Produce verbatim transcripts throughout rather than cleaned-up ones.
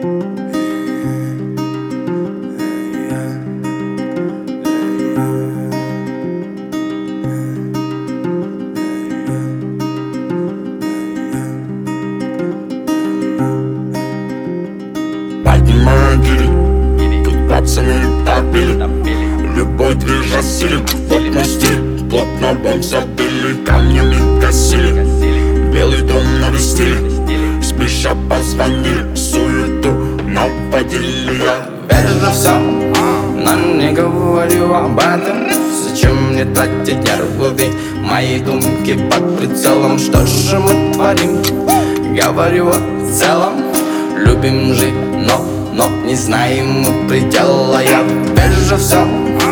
Поднимаю гири, тут пацаны топили. Любой движ осилит, вот мой стиль. Плотно бомб забили, камнями косили. Белый дом навестили, спища позвонили. Суету наводили. Я вижу все, но не говорю об этом. Зачем мне тратить нервы, ведь мои думки под прицелом. Что же мы творим? Говорю о целом. Любим жить, но, но не знаем мы предела. Я вижу все,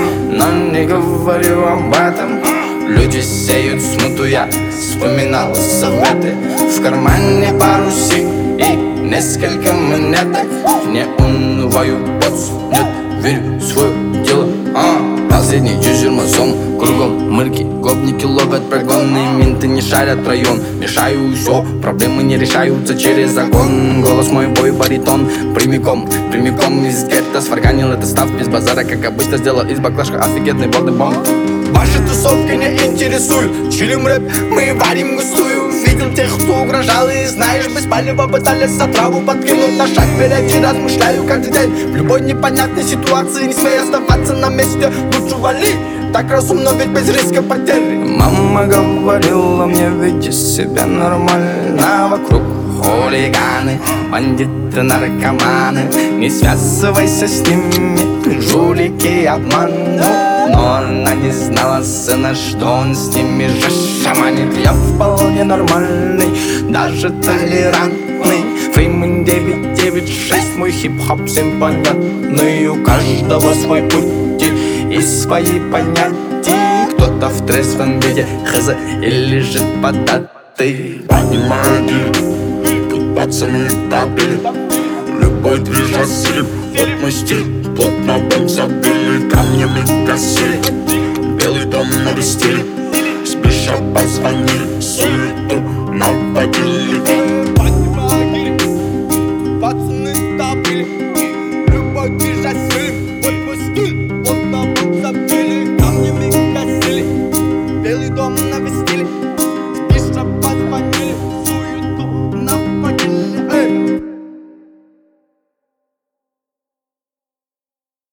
но не говорю об этом. Люди сеют смуту, я вспоминал советы. В кармане пару сик и несколько монеток. Не унываю, нет, верю в свое дело. а, Последний дюжерма сон, кругом мырки, гопники ловят прогонные менты, не шарят район. Мешаю все, проблемы не решаются через закон. Голос мой бой баритон, прямиком, прямиком из гетто. Сварганил это став без базара, как обычно сделал из баклажка офигенный бодибомб. Ваши тусовки не интересуют, чилим рэп, мы варим густую. Видел тех, кто угрожал, и знаешь, без палева пытались отраву подкинуть на шаг впереди. Размышляю каждый день в любой непонятной ситуации. Не смей оставаться на месте, лучше вали. Так разумно, ведь без риска потери. Мама говорила мне, веди себя нормально. Вокруг хулиганы, бандиты, наркоманы. Не связывайся с ними, жулики, обманут. Но она не знала сына, что он с ними же шаманит. Я вполне нормальный, даже толерантный. Феймин девять девять шесть, мой хип-хоп всем понятный. У каждого свой путь и свои понятия. Кто-то в трезвом виде хз и лежит под атой. Поднимаю гири, тут пацаны топили. Любой движ осилит, вот мой стиль. Плотно бомб забили, камнями косили. Белый дом навестили,